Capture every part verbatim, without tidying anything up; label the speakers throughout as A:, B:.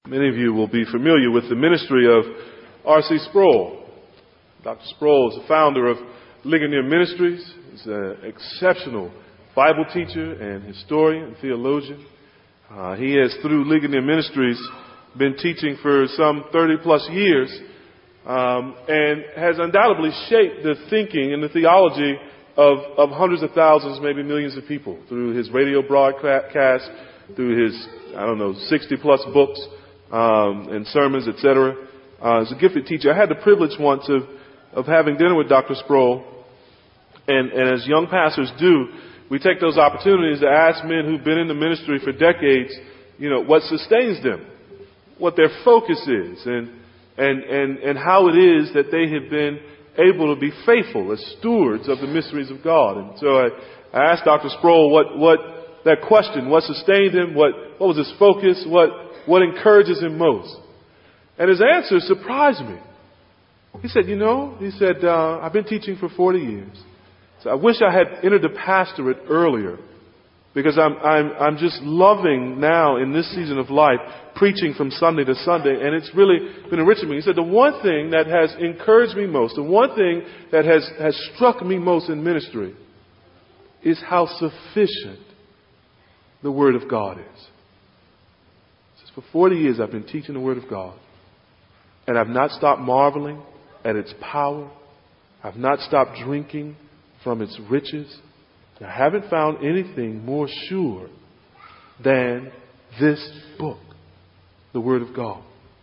A: Many of you will be familiar with the ministry of R C Sproul. Doctor Sproul is the founder of Ligonier Ministries. He's an exceptional Bible teacher and historian and theologian. Uh, he has, through Ligonier Ministries, been teaching for some thirty plus years um, and has undoubtedly shaped the thinking and the theology of, of hundreds of thousands, maybe millions of people through his radio broadcast, through his, I don't know, sixty plus books um, and sermons, et cetera. Uh, as a gifted teacher, I had the privilege once of, of having dinner with Doctor Sproul. And, and as young pastors do, we take those opportunities to ask men who've been in the ministry for decades, you know, what sustains them, what their focus is, and, and, and, and how it is that they have been able to be faithful as stewards of the mysteries of God. And so I, I asked Doctor Sproul what, what that question, what sustained him, what, what was his focus, what, what encourages him most. And his answer surprised me. He said, you know, he said, uh, I've been teaching for forty years. So I wish I had entered the pastorate earlier, because I'm, I'm, I'm just loving now in this season of life preaching from Sunday to Sunday, and it's really been enriching me. He said, the one thing that has encouraged me most, the one thing that has, has struck me most in ministry is how sufficient the Word of God is. He says, for forty years I've been teaching the Word of God, and I've not stopped marveling at its power. I've not stopped drinking from its riches. I haven't found anything more sure than this book, the Word of God.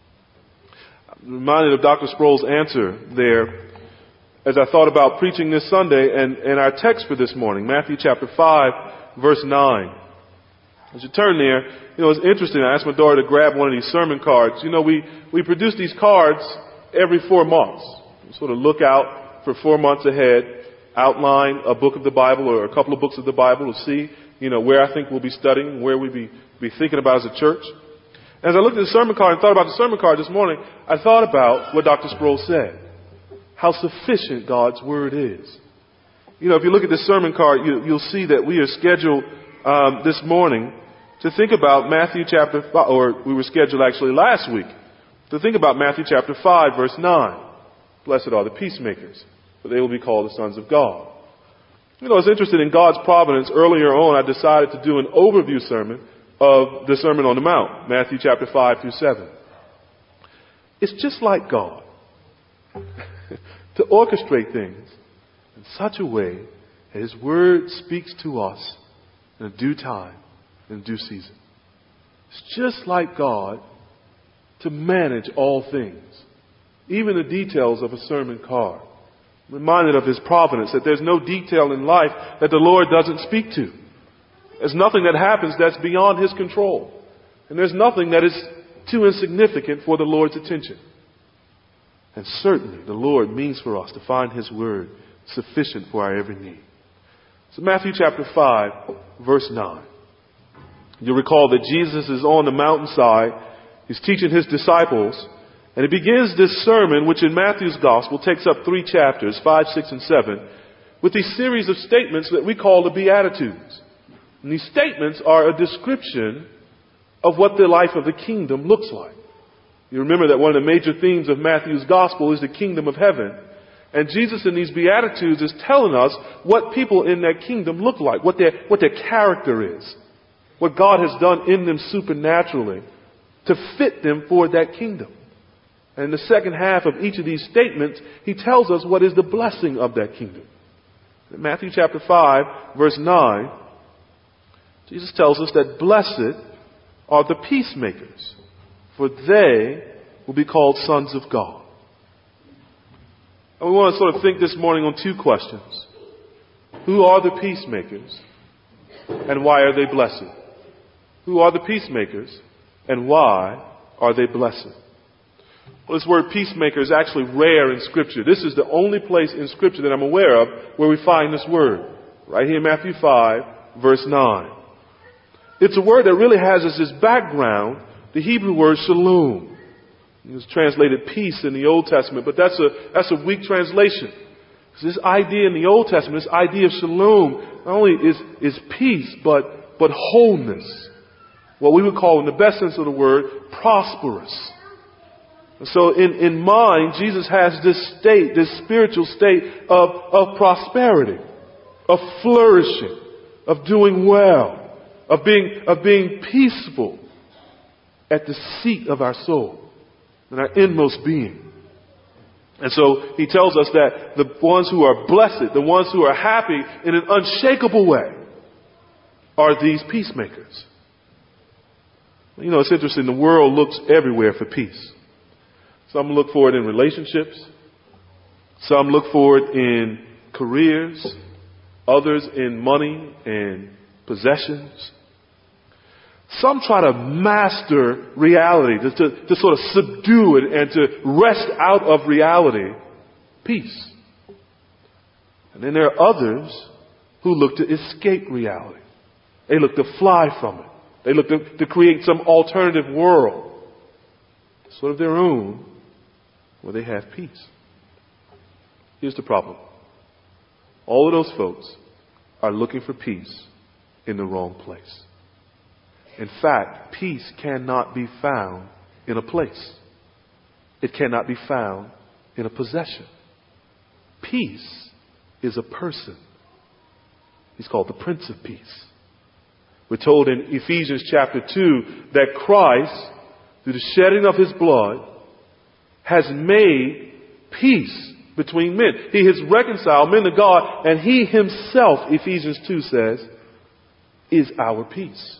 A: I'm reminded of Doctor Sproul's answer there as I thought about preaching this Sunday and, and our text for this morning, Matthew chapter five, verse nine. As you turn there, you know, it's interesting. I asked my daughter to grab one of these sermon cards. You know, we, we produce these cards every four months. We sort of look out for four months ahead, outline a book of the Bible or a couple of books of the Bible to see, you know, where I think we'll be studying, where we'll be, be thinking about as a church. As I looked at the sermon card and thought about the sermon card this morning, I thought about what Doctor Sproul said. How sufficient God's Word is. You know, if you look at this sermon card, you, you'll see that we are scheduled um, this morning to think about Matthew chapter five, or we were scheduled actually last week, to think about Matthew chapter five, verse nine. Blessed are the peacemakers, for they will be called the sons of God. You know, I was interested in God's providence. Earlier on, I decided to do an overview sermon of the Sermon on the Mount, Matthew chapter five through seven. It's just like God to orchestrate things in such a way that His Word speaks to us in a due time, in due season. It's just like God to manage all things, even the details of a sermon card. I'm reminded of His providence, that there's no detail in life that the Lord doesn't speak to. There's nothing that happens that's beyond His control. And there's nothing that is too insignificant for the Lord's attention. And certainly the Lord means for us to find His Word sufficient for our every need. So Matthew chapter five, verse nine. You'll recall that Jesus is on the mountainside. He's teaching His disciples. And He begins this sermon, which in Matthew's Gospel takes up three chapters, five, six, and seven, with these series of statements that we call the Beatitudes. And these statements are a description of what the life of the kingdom looks like. You remember that one of the major themes of Matthew's Gospel is the kingdom of heaven. And Jesus in these Beatitudes is telling us what people in that kingdom look like, what their, what their character is, what God has done in them supernaturally to fit them for that kingdom. And in the second half of each of these statements, He tells us what is the blessing of that kingdom. In Matthew chapter five, verse nine, Jesus tells us that blessed are the peacemakers, for they will be called sons of God. And we want to sort of think this morning on two questions. Who are the peacemakers, and why are they blessed? Who are the peacemakers, and why are they blessed? Well, this word peacemaker is actually rare in Scripture. This is the only place in Scripture that I'm aware of where we find this word. Right here in Matthew five, verse nine. It's a word that really has as its background the Hebrew word shalom. It was translated peace in the Old Testament, but that's a, that's a weak translation. This idea in the Old Testament, this idea of shalom, not only is, is peace, but, but wholeness. what we would call, in the best sense of the word, prosperous. So in, in mind, Jesus has this state, this spiritual state of, of prosperity, of flourishing, of doing well, of being, of being peaceful at the seat of our soul and our inmost being. And so he tells us that the ones who are blessed, the ones who are happy in an unshakable way, are these peacemakers. You know, it's interesting. The world looks everywhere for peace. Some look for it in relationships. Some look for it in careers. Others in money and possessions. Some try to master reality, to, to, to sort of subdue it and to wrest out of reality peace. And then there are others who look to escape reality. They look to fly from it. They look to, to create some alternative world, sort of their own, where they have peace. Here's the problem. All of those folks are looking for peace in the wrong place. In fact, peace cannot be found in a place. It cannot be found in a possession. Peace is a person. He's called the Prince of Peace. We're told in Ephesians chapter two that Christ, through the shedding of his blood, has made peace between men. He has reconciled men to God, and he himself, Ephesians two says, is our peace.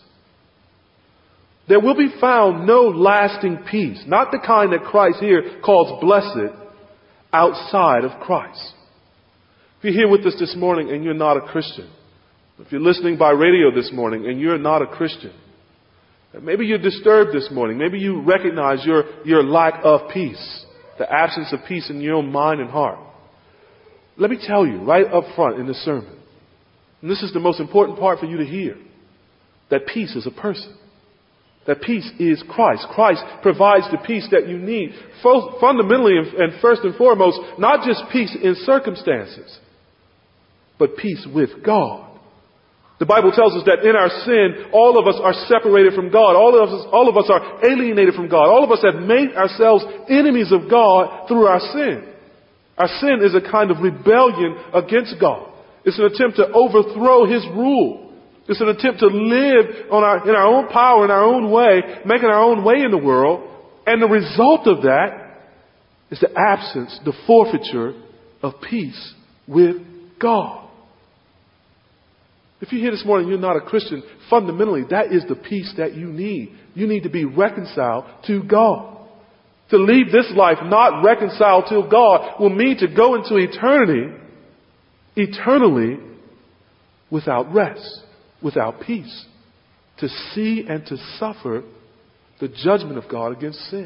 A: There will be found no lasting peace, not the kind that Christ here calls blessed, outside of Christ. If you're here with us this morning and you're not a Christian, if you're listening by radio this morning and you're not a Christian, maybe you're disturbed this morning, maybe you recognize your, your lack of peace, the absence of peace in your own mind and heart. Let me tell you right up front in this sermon, and this is the most important part for you to hear, that peace is a person. That peace is Christ. Christ provides the peace that you need. Fundamentally and first and foremost, not just peace in circumstances, but peace with God. The Bible tells us that in our sin, all of us are separated from God. All of us, all of us are alienated from God. All of us have made ourselves enemies of God through our sin. Our sin is a kind of rebellion against God. It's an attempt to overthrow His rule. It's an attempt to live on our, in our own power, in our own way, making our own way in the world. And the result of that is the absence, the forfeiture of peace with God. If you're here this morning and you're not a Christian, fundamentally, that is the peace that you need. You need to be reconciled to God. To leave this life not reconciled to God will mean to go into eternity, eternally, without rest, without peace. To see and to suffer the judgment of God against sin.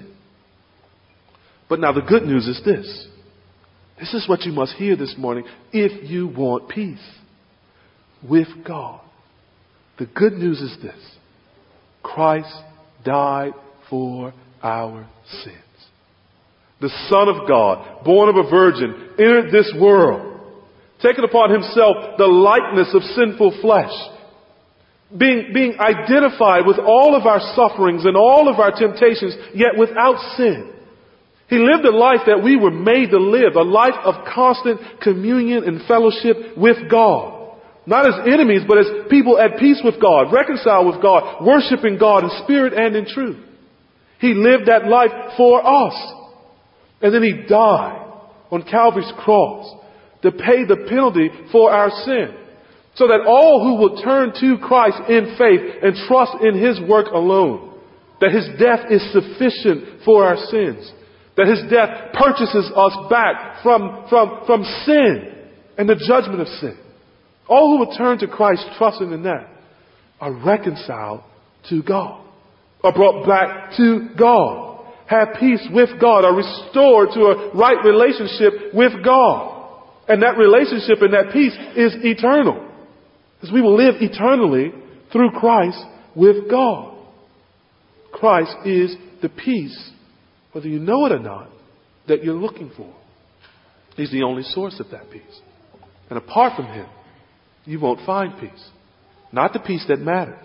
A: But now the good news is this. This is what you must hear this morning if you want peace with God. The good news is this. Christ died for our sins. The Son of God, born of a virgin, entered this world, taking upon himself the likeness of sinful flesh, being, being identified with all of our sufferings and all of our temptations, yet without sin. He lived a life that we were made to live, a life of constant communion and fellowship with God. Not as enemies, but as people at peace with God, reconciled with God, worshiping God in spirit and in truth. He lived that life for us. And then he died on Calvary's cross to pay the penalty for our sin. So that all who will turn to Christ in faith and trust in his work alone, that his death is sufficient for our sins. That his death purchases us back from, from, from sin and the judgment of sin. All who will turn to Christ trusting in that are reconciled to God, are brought back to God, have peace with God, are restored to a right relationship with God. And that relationship and that peace is eternal. Because we will live eternally through Christ with God. Christ is the peace, whether you know it or not, that you're looking for. He's the only source of that peace. And apart from him, you won't find peace. Not the peace that matters,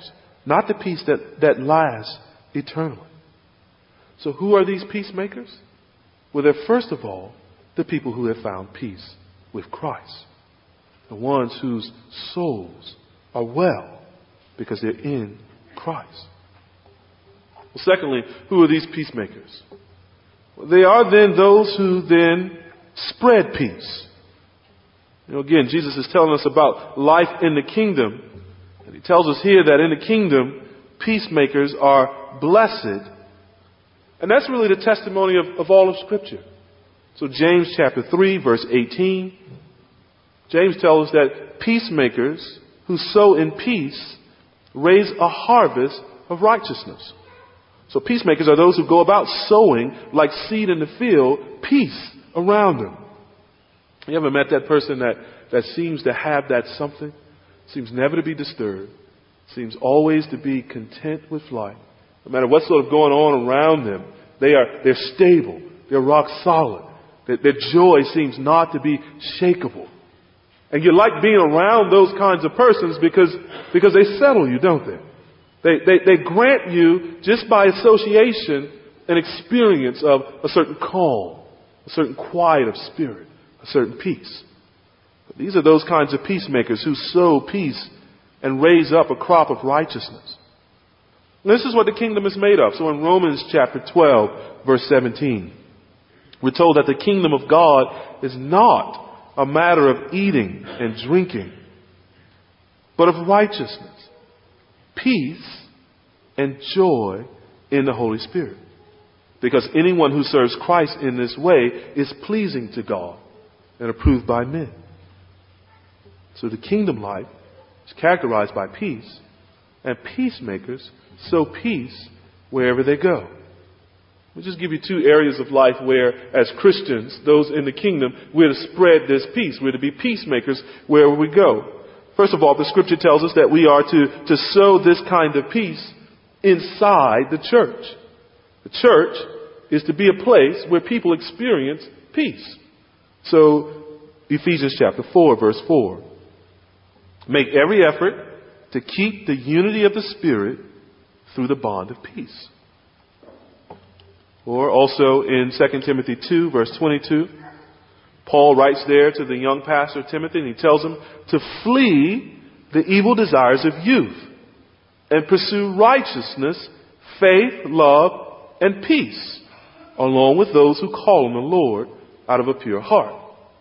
A: not the peace that, that lasts eternally. So who are these peacemakers? Well, they're first of all the people who have found peace with Christ. The ones whose souls are well because they're in Christ. Well, secondly, who are these peacemakers? Well, they are then those who then spread peace. You know, again, Jesus is telling us about life in the kingdom. And he tells us here that in the kingdom, peacemakers are blessed. And that's really the testimony of, of all of Scripture. So James chapter three, verse eighteen, James tells us that peacemakers who sow in peace raise a harvest of righteousness. So peacemakers are those who go about sowing like seed in the field, peace around them. You ever met that person that, that seems to have that something? Seems never to be disturbed. Seems always to be content with life. No matter what's sort of going on around them, they are, they're stable. They're rock solid. Their, their joy seems not to be shakable. And you like being around those kinds of persons because, because they settle you, don't they? They, they, they grant you, just by association, an experience of a certain calm, a certain quiet of spirit, a certain peace. But these are those kinds of peacemakers who sow peace and raise up a crop of righteousness. And this is what the kingdom is made of. So in Romans chapter twelve, verse seventeen, we're told that the kingdom of God is not a matter of eating and drinking, but of righteousness, peace, and joy in the Holy Spirit. Because anyone who serves Christ in this way is pleasing to God and approved by men. So the kingdom life is characterized by peace, and peacemakers sow peace wherever they go. We'll just give you two areas of life where, as Christians, those in the kingdom, we're to spread this peace. We're to be peacemakers wherever we go. First of all, the scripture tells us that we are to, to sow this kind of peace inside the church. The church is to be a place where people experience peace. So, Ephesians chapter four, verse four. Make every effort to keep the unity of the Spirit through the bond of peace. Or also in Second Timothy two, verse twenty-two, Paul writes there to the young pastor Timothy, and he tells him to flee the evil desires of youth and pursue righteousness, faith, love, and peace, along with those who call on the Lord out of a pure heart.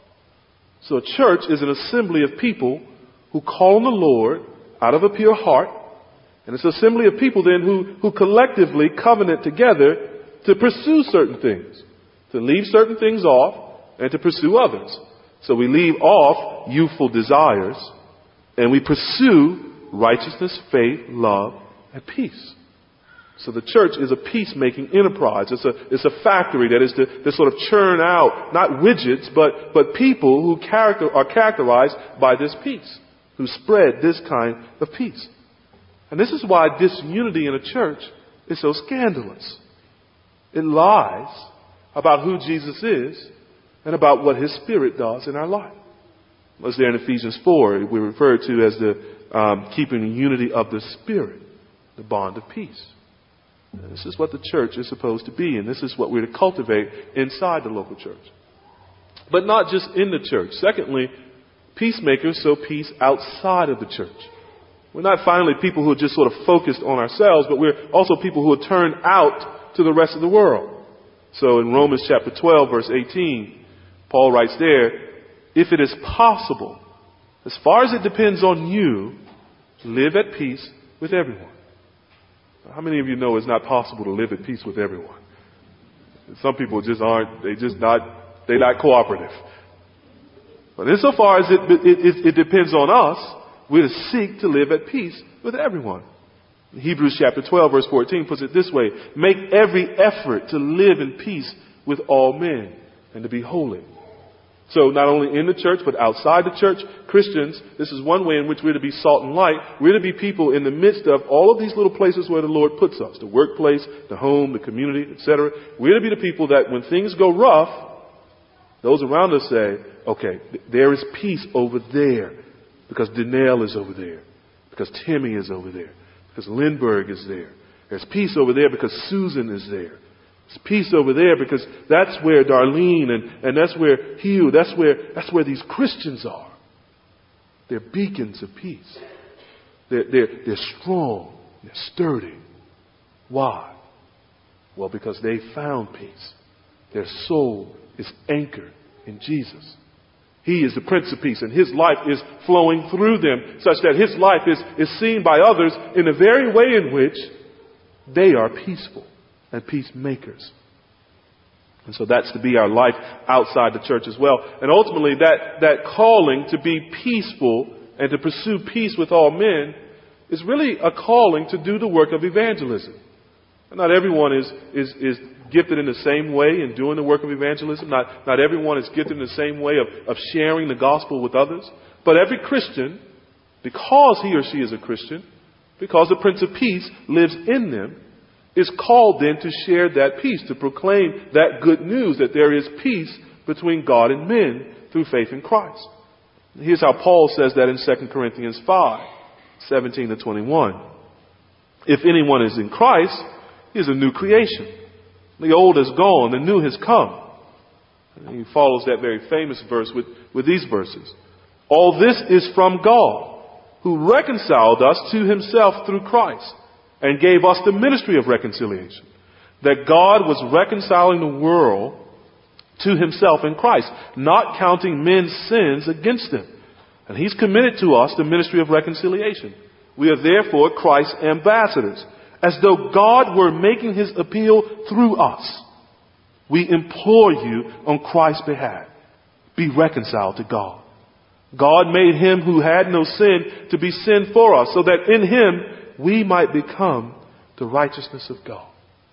A: So a church is an assembly of people who call on the Lord out of a pure heart. And it's an assembly of people then who, who collectively covenant together to pursue certain things, to leave certain things off and to pursue others. So we leave off youthful desires and we pursue righteousness, faith, love, and peace. So the church is a peacemaking enterprise. It's a, it's a factory that is to, to sort of churn out, not widgets, but, but people who character, are characterized by this peace, who spread this kind of peace. And this is why disunity in a church is so scandalous. It lies about who Jesus is and about what His Spirit does in our life. As there in Ephesians four, we refer to as the um, keeping the unity of the Spirit, the bond of peace. And this is what the church is supposed to be, and this is what we're to cultivate inside the local church. But not just in the church. Secondly, peacemakers sow peace outside of the church. We're not finally people who are just sort of focused on ourselves, but we're also people who are turned out to the rest of the world. So in Romans chapter twelve, verse eighteen, Paul writes there, if it is possible, as far as it depends on you, live at peace with everyone. How many of you know it's not possible to live at peace with everyone? Some people just aren't, they just not, they're not cooperative. But insofar as it, it, it, it depends on us, we're to seek to live at peace with everyone. Hebrews chapter twelve, verse fourteen puts it this way, make every effort to live in peace with all men and to be holy. So not only in the church, but outside the church, Christians, this is one way in which we're to be salt and light. We're to be people in the midst of all of these little places where the Lord puts us, the workplace, the home, the community, et cetera. We're to be the people that when things go rough, those around us say, okay, there is peace over there because Danelle is over there, because Timmy is over there, because Lindbergh is there. There's peace over there because Susan is there. There's peace over there because that's where Darlene and, and that's where Hugh, that's where, that's where these Christians are. They're beacons of peace. They're, they're, they're strong. They're sturdy. Why? Well, because they found peace. Their soul is anchored in Jesus. He is the Prince of Peace, and His life is flowing through them such that His life is, is seen by others in the very way in which they are peaceful and peacemakers. And so that's to be our life outside the church as well. And ultimately that, that calling to be peaceful and to pursue peace with all men is really a calling to do the work of evangelism. And not everyone is, is, is gifted in the same way in doing the work of evangelism. Not, not everyone is gifted in the same way of, of sharing the gospel with others. But every Christian, because he or she is a Christian, because the Prince of Peace lives in them, is called then to share that peace, to proclaim that good news that there is peace between God and men through faith in Christ. Here's how Paul says that in Second Corinthians five, seventeen to twenty-one. If anyone is in Christ, he is a new creation. The old is gone, the new has come. And he follows that very famous verse with, with these verses. All this is from God, who reconciled us to Himself through Christ, and gave us the ministry of reconciliation. That God was reconciling the world to Himself in Christ, not counting men's sins against them. And He's committed to us the ministry of reconciliation. We are therefore Christ's ambassadors, as though God were making His appeal through us. We implore you on Christ's behalf, be reconciled to God. God made Him who had no sin to be sin for us, so that in Him we might become the righteousness of God.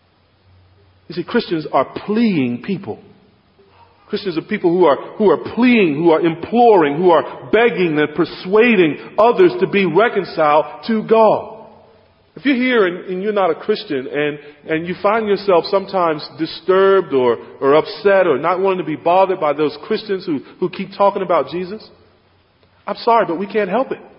A: You see, Christians are pleading people. Christians are people who are, who are pleading, who are imploring, who are begging and persuading others to be reconciled to God. If you're here and, and you're not a Christian and, and you find yourself sometimes disturbed or, or upset or not wanting to be bothered by those Christians who, who keep talking about Jesus, I'm sorry, but we can't help it.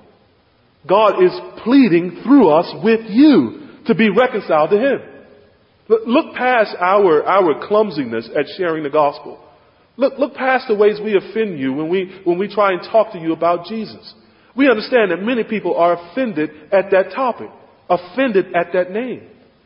A: God is pleading through us with you to be reconciled to Him. Look past our, our clumsiness at sharing the gospel. Look, look past the ways we offend you when we, when we try and talk to you about Jesus. We understand that many people are offended at that topic, offended at that name.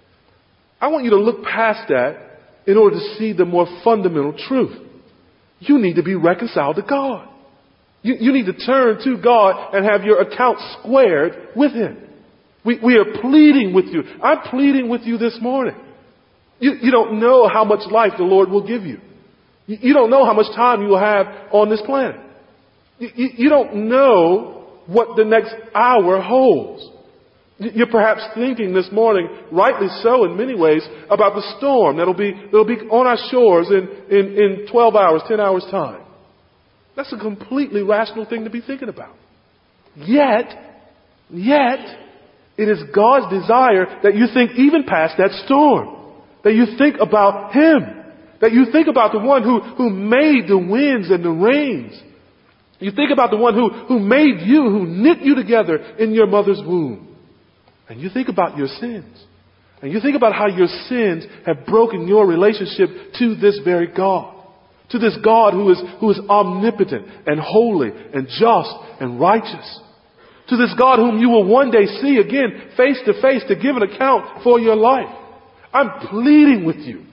A: I want you to look past that in order to see the more fundamental truth. You need to be reconciled to God. You, you need to turn to God and have your account squared with Him. We, we are pleading with you. I'm pleading with you this morning. You, you don't know how much life the Lord will give you. You, you don't know how much time you will have on this planet. You, you, you don't know what the next hour holds. You're perhaps thinking this morning, rightly so in many ways, about the storm that'll be, that'll be on our shores in, in, in twelve hours, ten hours time. That's a completely rational thing to be thinking about. Yet, yet, it is God's desire that you think even past that storm. That you think about Him. That you think about the one who, who made the winds and the rains. You think about the one who, who made you, who knit you together in your mother's womb. And you think about your sins. And you think about how your sins have broken your relationship to this very God. To this God who is, who is omnipotent and holy and just and righteous. To this God whom you will one day see again face to face to give an account for your life. I'm pleading with you.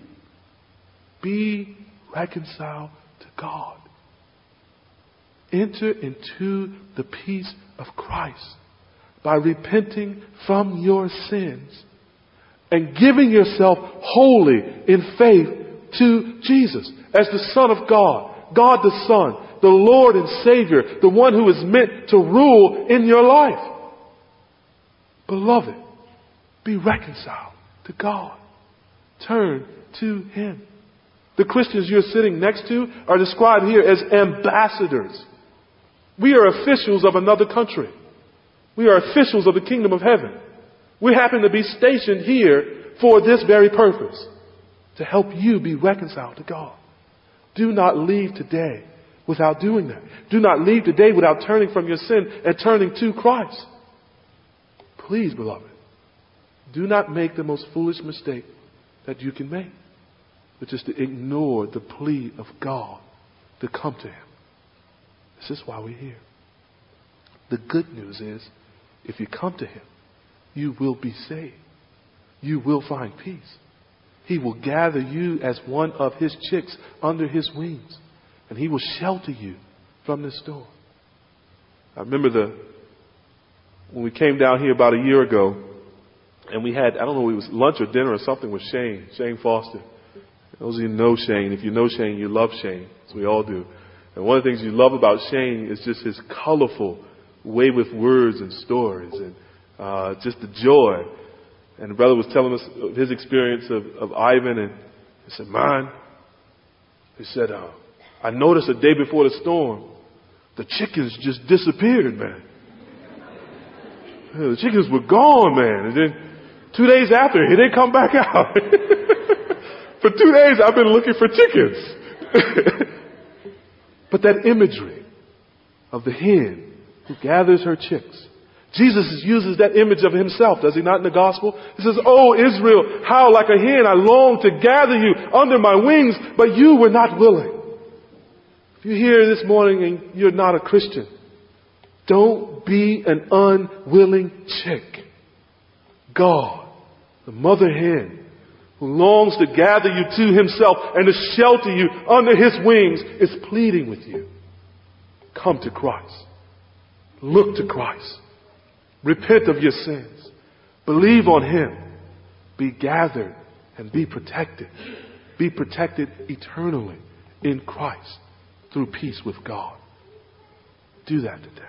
A: Be reconciled to God. Enter into the peace of Christ by repenting from your sins and giving yourself wholly in faith to Jesus as the Son of God, God the Son, the Lord and Savior, the one who is meant to rule in your life. Beloved, be reconciled to God. Turn to Him. The Christians you're sitting next to are described here as ambassadors. We are officials of another country. We are officials of the kingdom of heaven. We happen to be stationed here for this very purpose, to help you be reconciled to God. Do not leave today without doing that. Do not leave today without turning from your sin and turning to Christ. Please, beloved, Do not make the most foolish mistake that you can make, which is to ignore the plea of God to come to him. This is why we're here. The good news is, if you come to him, you will be saved. You will find peace. He will gather you as one of his chicks under his wings, and he will shelter you from the storm. I remember the when we came down here about a year ago, and we had, I don't know, it was lunch or dinner or something with Shane, Shane Foster. Those of you who know Shane, if you know Shane, you love Shane, as we all do. And one of the things you love about Shane is just his colorful way with words and stories, and uh, just the joy. And the brother was telling us of his experience of, of Ivan, and he said, mine, he said, uh, I noticed the day before the storm, the chickens just disappeared, man. The chickens were gone, man. And then two days after, here they come back out. For two days, I've been looking for chickens. But that imagery of the hen who gathers her chicks, Jesus uses that image of himself, does he not, in the gospel? He says, "Oh, Israel, how like a hen I long to gather you under my wings, but you were not willing." If you're here this morning and you're not a Christian, don't be an unwilling chick. God, the mother hen, who longs to gather you to himself and to shelter you under his wings, is pleading with you. Come to Christ. Look to Christ. Repent of your sins. Believe on him. Be gathered and be protected. Be protected eternally in Christ through peace with God. Do that today.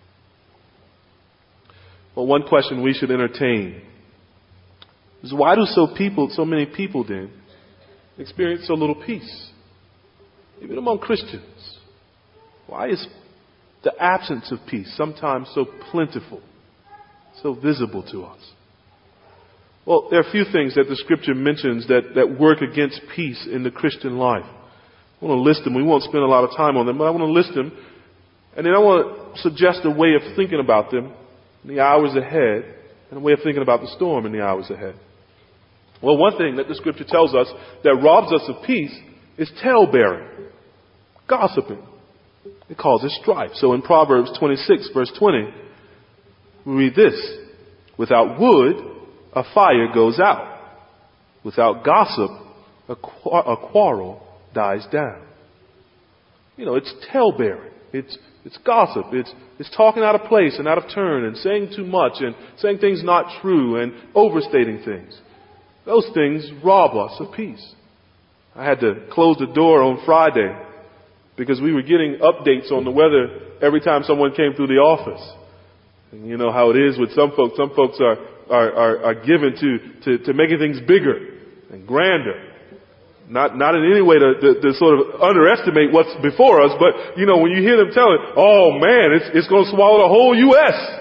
A: Well, one question we should entertain is, why do so people, so many people then experience so little peace? Even among Christians. Why is the absence of peace sometimes so plentiful, so visible to us? Well, there are a few things that the scripture mentions that, that work against peace in the Christian life. I want to list them. We won't spend a lot of time on them, but I want to list them. And then I want to suggest a way of thinking about them in the hours ahead, and a way of thinking about the storm in the hours ahead. Well, one thing that the scripture tells us that robs us of peace is tale-bearing, gossiping. It causes strife. So in Proverbs twenty-six, verse twenty, we read this: "Without wood, a fire goes out. Without gossip, a, qu- a quarrel dies down." You know, it's tale-bearing. It's it's gossip. It's it's talking out of place and out of turn and saying too much and saying things not true and overstating things. Those things rob us of peace. I had to close the door on Friday because we were getting updates on the weather every time someone came through the office. And you know how it is with some folks. Some folks are are are, are given to, to to making things bigger and grander. Not not in any way to, to, to sort of underestimate what's before us, but, you know, when you hear them telling, oh man, it's it's going to swallow the whole U S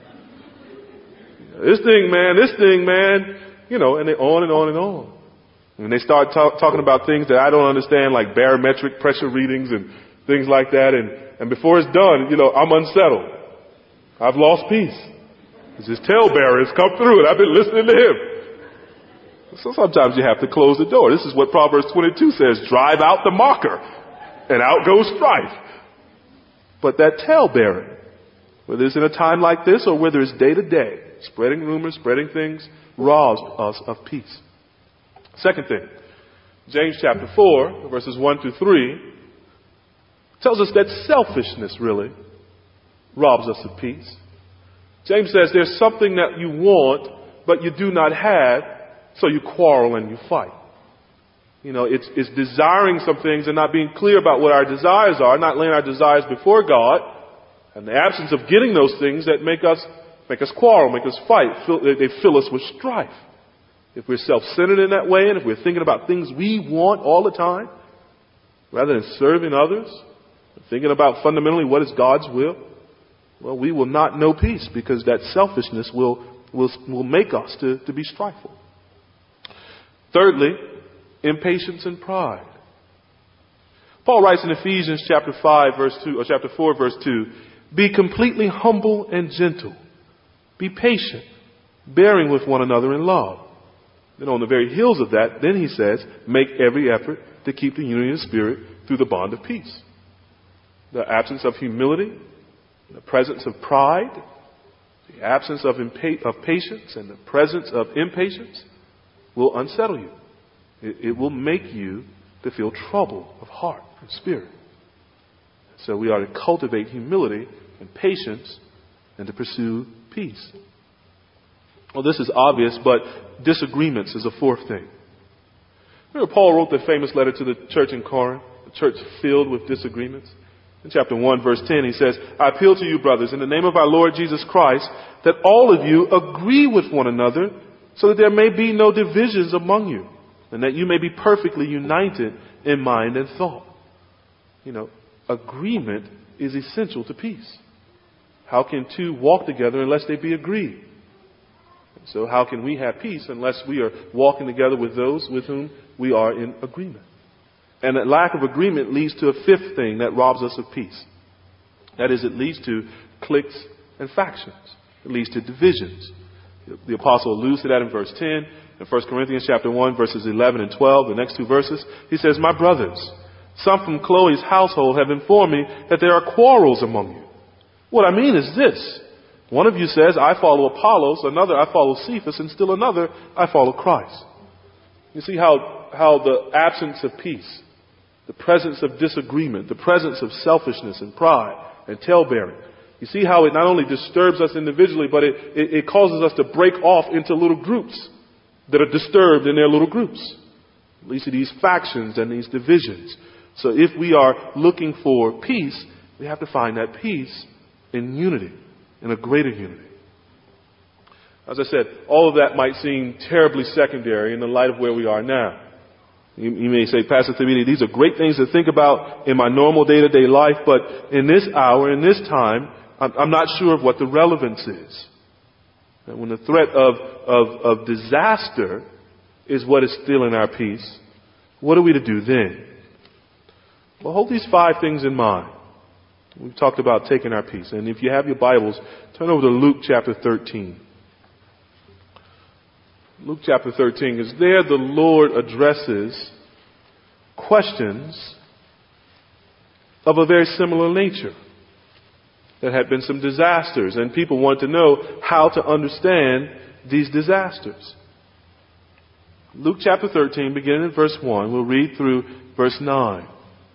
A: This thing, man, this thing, man, you know, and they on and on and on. And they start talk, talking about things that I don't understand, like barometric pressure readings and things like that. And, and before it's done, you know, I'm unsettled. I've lost peace. Because his talebearer has come through and I've been listening to him. So sometimes you have to close the door. This is what Proverbs twenty-two says: drive out the mocker, and out goes strife. But that talebearing, whether it's in a time like this or whether it's day to day, spreading rumors, spreading things, robs us of peace. Second thing, James chapter four, verses one through three, tells us that selfishness really robs us of peace. James says there's something that you want, but you do not have, so you quarrel and you fight. You know, it's, it's desiring some things and not being clear about what our desires are, not laying our desires before God, and the absence of getting those things that make us make us quarrel, make us fight. Fill, they, they fill us with strife. If we're self-centered in that way, and if we're thinking about things we want all the time, rather than serving others, thinking about fundamentally what is God's will, well, we will not know peace, because that selfishness will will will make us to, to be strifeful. Thirdly, impatience and pride. Paul writes in Ephesians chapter five, verse two, or chapter four, verse two, "Be completely humble and gentle. Be patient, bearing with one another in love. Then on the very heels of that, then he says, make every effort to keep the unity of the Spirit through the bond of peace. The absence of humility, the presence of pride, the absence of, impa- of patience, and the presence of impatience will unsettle you. It, it will make you to feel trouble of heart and spirit. So we are to cultivate humility and patience and to pursue peace. Well, this is obvious, but disagreements is a fourth thing. Remember Paul wrote the famous letter to the church in Corinth, the church filled with disagreements? In chapter one, verse ten, he says, I appeal to you, brothers, in the name of our Lord Jesus Christ, that all of you agree with one another so that there may be no divisions among you, and that you may be perfectly united in mind and thought. You know, agreement is essential to peace. How can two walk together unless they be agreed? So how can we have peace unless we are walking together with those with whom we are in agreement? And that lack of agreement leads to a fifth thing that robs us of peace. That is, it leads to cliques and factions. It leads to divisions. The apostle alludes to that in verse ten. In First Corinthians chapter one, verses eleven and twelve, the next two verses, he says, my brothers, some from Chloe's household have informed me that there are quarrels among you. What I mean is this. One of you says, I follow Apollos, another, I follow Cephas, and still another, I follow Christ. You see how, how the absence of peace, the presence of disagreement, the presence of selfishness and pride and talebearing, you see how it not only disturbs us individually, but it, it, it causes us to break off into little groups that are disturbed in their little groups. At least these factions and these divisions. So if we are looking for peace, we have to find that peace in unity, in a greater unity. As I said, all of that might seem terribly secondary in the light of where we are now. You, you may say, Pastor Thabiti, these are great things to think about in my normal day-to-day life, but in this hour, in this time, I'm, I'm not sure of what the relevance is. And when the threat of, of, of disaster is what is stealing our peace, what are we to do then? Well, hold these five things in mind. We've talked about taking our peace. And if you have your Bibles, turn over to Luke chapter thirteen. Luke chapter thirteen, because there the Lord addresses questions of a very similar nature. There had been some disasters, and people want to know how to understand these disasters. Luke chapter thirteen, beginning in verse one, we'll read through verse nine.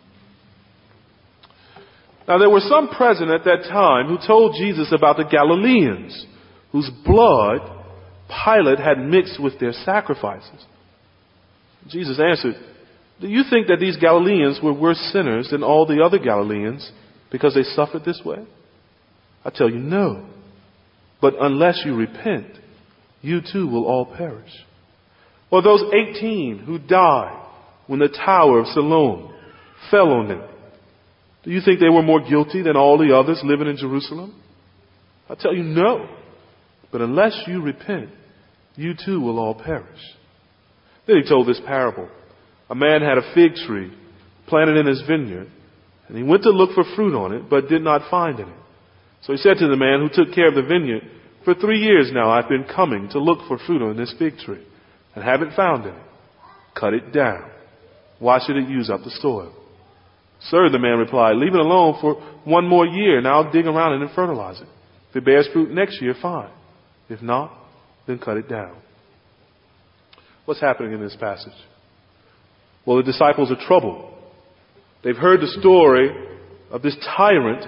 A: Now there were some present at that time who told Jesus about the Galileans, whose blood Pilate had mixed with their sacrifices. Jesus answered, do you think that these Galileans were worse sinners than all the other Galileans because they suffered this way? I tell you, no. But unless you repent, you too will all perish. Or those eighteen who died when the tower of Siloam fell on them, do you think they were more guilty than all the others living in Jerusalem? I tell you, no. But unless you repent, you too will all perish. Then he told this parable. A man had a fig tree planted in his vineyard, and he went to look for fruit on it, but did not find any. So he said to the man who took care of the vineyard, for three years now I've been coming to look for fruit on this fig tree, and haven't found any. Cut it down. Why should it use up the soil? Sir, the man replied, leave it alone for one more year, and I'll dig around it and fertilize it. If it bears fruit next year, fine. If not, then cut it down. What's happening in this passage? Well, the disciples are troubled. They've heard the story of this tyrant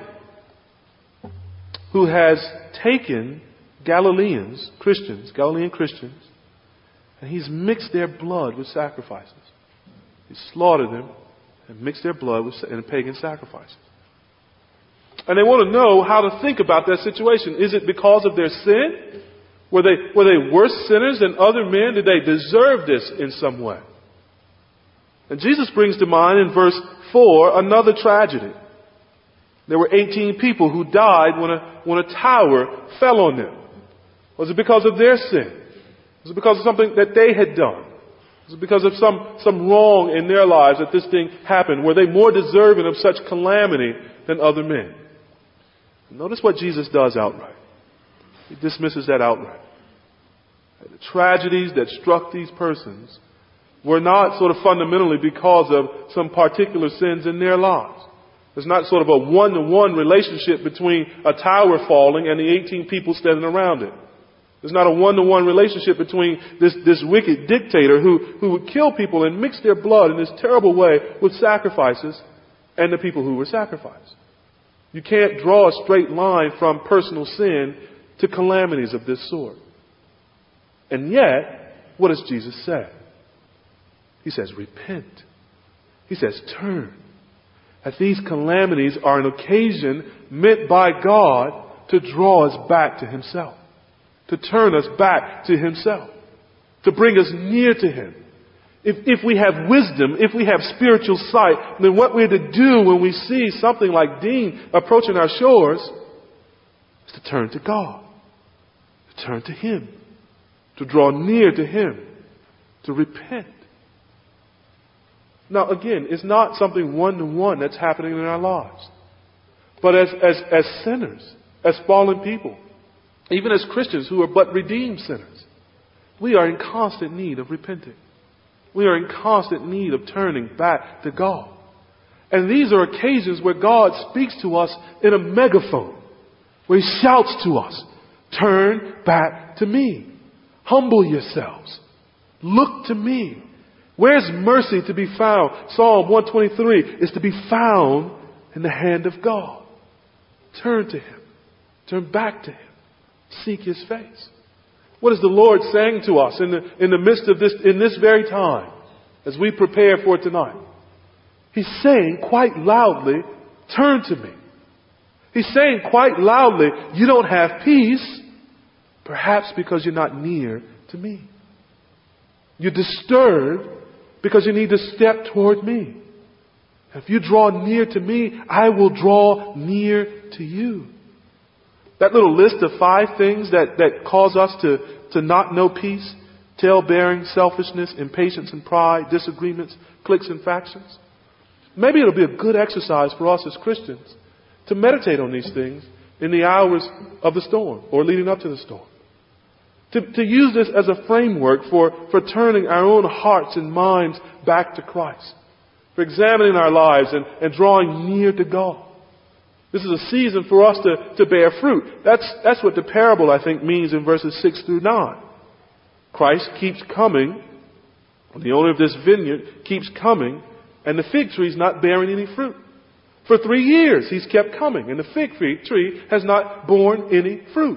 A: who has taken Galileans, Christians, Galilean Christians, and he's mixed their blood with sacrifices. He's slaughtered them and mixed their blood with in pagan sacrifices. And they want to know how to think about that situation. Is it because of their sin? Were they, were they worse sinners than other men? Did they deserve this in some way? And Jesus brings to mind in verse four another tragedy. There were eighteen people who died when a, when a tower fell on them. Was it because of their sin? Was it because of something that they had done? Was it because of some, some wrong in their lives that this thing happened? Were they more deserving of such calamity than other men? Notice what Jesus does outright. He dismisses that outright. The tragedies that struck these persons were not sort of fundamentally because of some particular sins in their lives. There's not sort of a one-to-one relationship between a tower falling and the eighteen people standing around it. There's not a one-to-one relationship between this, this wicked dictator who, who would kill people and mix their blood in this terrible way with sacrifices and the people who were sacrificed. You can't draw a straight line from personal sin to calamities of this sort. And yet, what does Jesus say? He says, repent. He says, turn. That these calamities are an occasion meant by God to draw us back to Himself. To turn us back to Himself. To bring us near to Him. If, if we have wisdom, if we have spiritual sight, then what we're to do when we see something like Dean approaching our shores is to turn to God. To turn to Him. To draw near to Him. To repent. Now again, it's not something one-to-one that's happening in our lives. But as, as, as sinners, as fallen people, even as Christians who are but redeemed sinners, we are in constant need of repenting. We are in constant need of turning back to God. And these are occasions where God speaks to us in a megaphone, where He shouts to us, turn back to me. Humble yourselves. Look to me. Where's mercy to be found? Psalm one twenty-three is to be found in the hand of God. Turn to Him. Turn back to Him. Seek His face. What is the Lord saying to us in the, in the midst of this, in this very time, as we prepare for tonight? He's saying quite loudly, turn to me. He's saying quite loudly, you don't have peace, perhaps because you're not near to me. You're disturbed because you need to step toward me. If you draw near to me, I will draw near to you. That little list of five things that, that cause us to, to not know peace, tale-bearing, selfishness, impatience and pride, disagreements, cliques and factions. Maybe it'll be a good exercise for us as Christians to meditate on these things in the hours of the storm or leading up to the storm. To, to use this as a framework for, for turning our own hearts and minds back to Christ. For examining our lives and, and drawing near to God. This is a season for us to, to bear fruit. That's, that's what the parable, I think, means in verses six through nine. Christ keeps coming. The owner of this vineyard keeps coming. And the fig tree is not bearing any fruit. For three years he's kept coming. And the fig tree has not borne any fruit.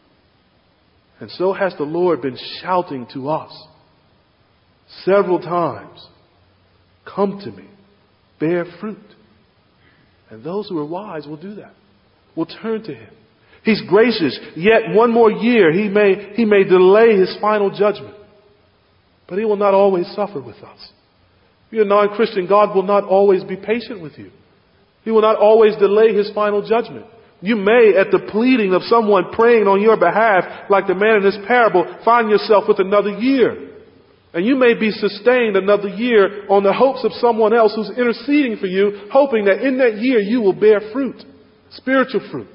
A: And so has the Lord been shouting to us several times, come to me, bear fruit. And those who are wise will do that. Will turn to Him. He's gracious. Yet one more year he may, he may delay His final judgment. But He will not always suffer with us. If you're a non-Christian, God will not always be patient with you. He will not always delay His final judgment. You may, at the pleading of someone praying on your behalf, like the man in this parable, find yourself with another year. And you may be sustained another year on the hopes of someone else who's interceding for you, hoping that in that year you will bear fruit, spiritual fruit.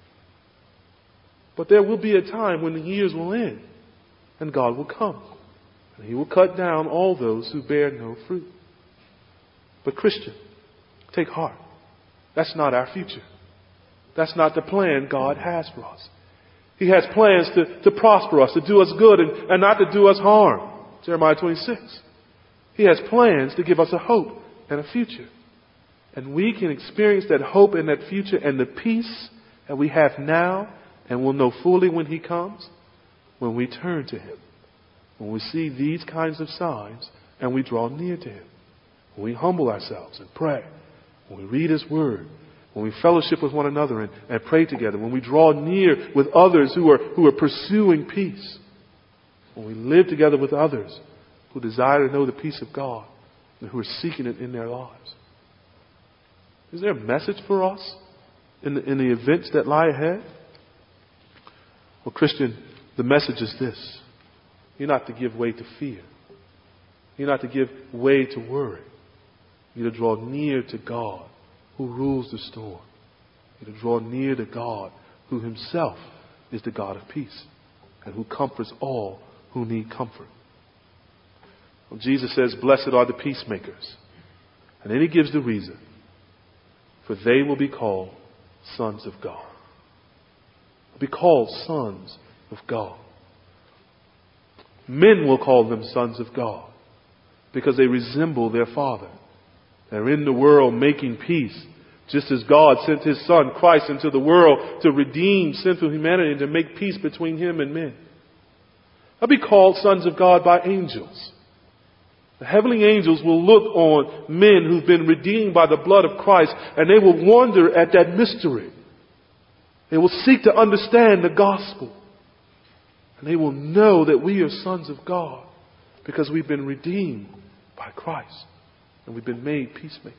A: But there will be a time when the years will end and God will come. And He will cut down all those who bear no fruit. But Christian, take heart. That's not our future. That's not the plan God has for us. He has plans to, to prosper us, to do us good and, and not to do us harm. Jeremiah twenty-six. He has plans to give us a hope and a future. And we can experience that hope and that future and the peace that we have now and will know fully when He comes, when we turn to Him. When we see these kinds of signs and we draw near to Him. When we humble ourselves and pray. When we read His Word. When we fellowship with one another and, and pray together. When we draw near with others who are, who are pursuing peace. When we live together with others who desire to know the peace of God and who are seeking it in their lives. Is there a message for us in the, in the events that lie ahead? Well, Christian, the message is this. You're not to give way to fear. You're not to give way to worry. You're to draw near to God who rules the storm. You're to draw near to God who Himself is the God of peace and who comforts all who need comfort. Well, Jesus says, blessed are the peacemakers. And then he gives the reason. For they will be called sons of God. Be called sons of God. Men will call them sons of God because they resemble their Father. They're in the world making peace, just as God sent His Son, Christ, into the world to redeem sinful humanity and to make peace between Him and men. They'll be called sons of God by angels. The heavenly angels will look on men who've been redeemed by the blood of Christ, and they will wonder at that mystery. They will seek to understand the gospel. And they will know that we are sons of God because we've been redeemed by Christ. And we've been made peacemakers.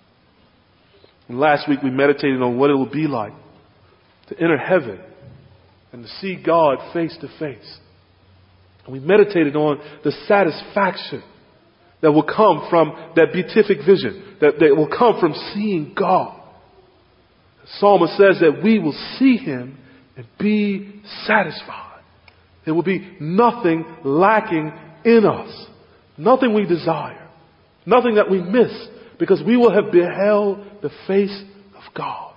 A: And last week we meditated on what it will be like to enter heaven and to see God face to face. And we meditated on the satisfaction that will come from that beatific vision, that, that will come from seeing God. The psalmist says that we will see Him and be satisfied. There will be nothing lacking in us, nothing we desire, nothing that we miss, because we will have beheld the face of God.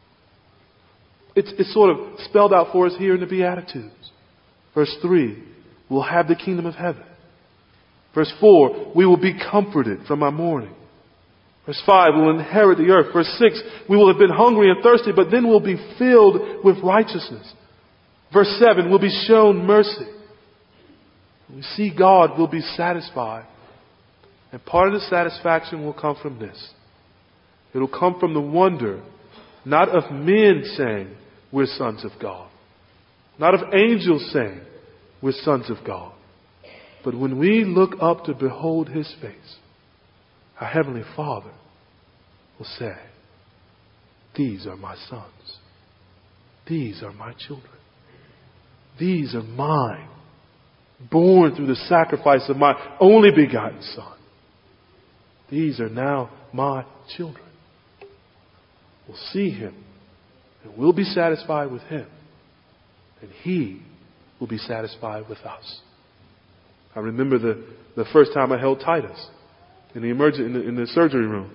A: It's, it's sort of spelled out for us here in the Beatitudes. Verse three, we'll have the kingdom of heaven. Verse four, we will be comforted from our mourning. Verse five, we'll inherit the earth. Verse six, we will have been hungry and thirsty, but then we'll be filled with righteousness. Verse seven, we'll be shown mercy. When we see God, we'll be satisfied. And part of the satisfaction will come from this. It'll come from the wonder, not of men saying, we're sons of God. Not of angels saying, we're sons of God. But when we look up to behold His face, our Heavenly Father will say, these are my sons. These are my children. These are mine, born through the sacrifice of my only begotten Son. These are now my children. We'll see Him, and we'll be satisfied with Him, and He will be satisfied with us. I remember the, the first time I held Titus in the emergent in the, in the surgery room.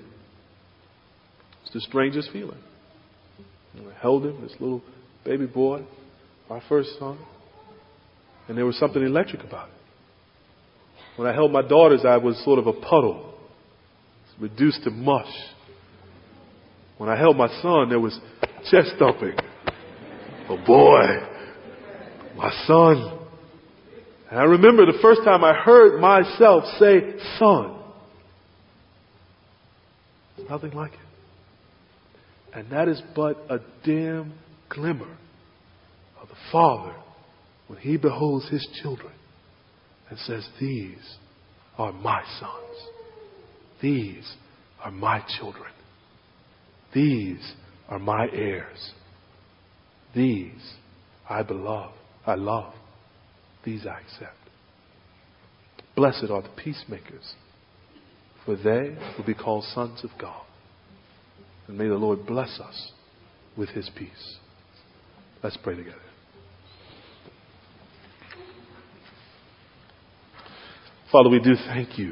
A: It's the strangest feeling. And I held him, this little baby boy, my first son, and there was something electric about it. When I held my daughters, I was sort of a puddle, reduced to mush. When I held my son, there was chest thumping. Oh boy, my son. And I remember the first time I heard myself say, son. It's nothing like it. And that is but a dim glimmer of the Father when He beholds His children and says, these are my sons. These are my children. These are my heirs. These I beloved, I love. These I accept. Blessed are the peacemakers, for they will be called sons of God. And may the Lord bless us with His peace. Let's pray together. Father, we do thank You.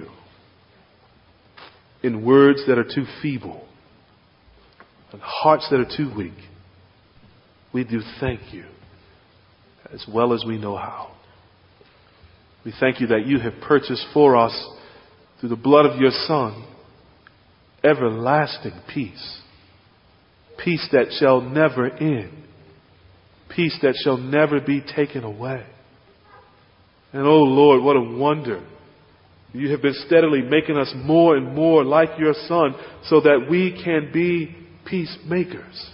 A: In words that are too feeble and hearts that are too weak, we do thank You as well as we know how. We thank You that You have purchased for us through the blood of Your Son everlasting peace. Peace that shall never end. Peace that shall never be taken away. And oh Lord, what a wonder. You have been steadily making us more and more like Your Son so that we can be peacemakers.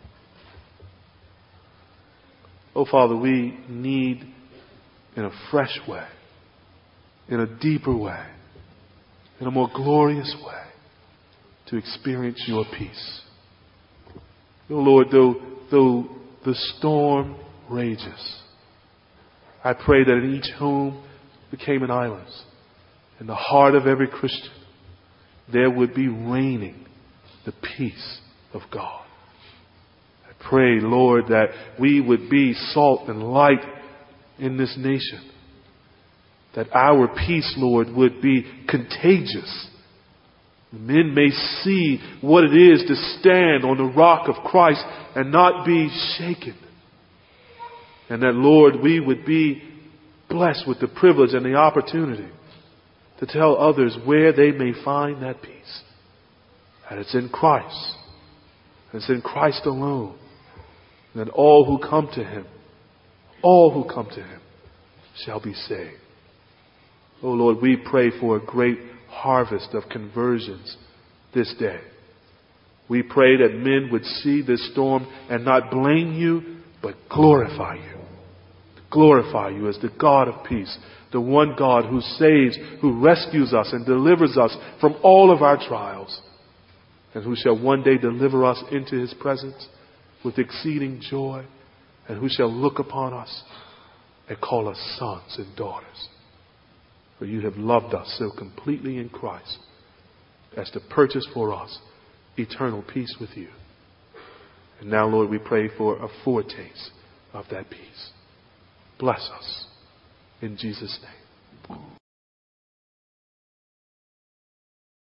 A: Oh Father, we need in a fresh way, in a deeper way, in a more glorious way to experience Your peace. Oh Lord, though, though the storm rages, I pray that in each home the Cayman Islands, in the heart of every Christian, there would be reigning the peace of God. I pray, Lord, that we would be salt and light in this nation. that our peace, Lord, would be contagious. Men may see what it is to stand on the rock of Christ and not be shaken. And that, Lord, we would be blessed with the privilege and the opportunity to tell others where they may find that peace. And it's in Christ. It's in Christ alone. And that all who come to Him, all who come to Him shall be saved. Oh Lord, we pray for a great harvest of conversions this day. We pray that men would see this storm and not blame you, but glorify you. Glorify you as the God of peace, the one God who saves, who rescues us and delivers us from all of our trials, and who shall one day deliver us into His presence with exceeding joy, and who shall look upon us and call us sons and daughters. For you have loved us so completely in Christ as to purchase for us eternal peace with you. And now, Lord, we pray for a foretaste of that peace. Bless us in Jesus' name.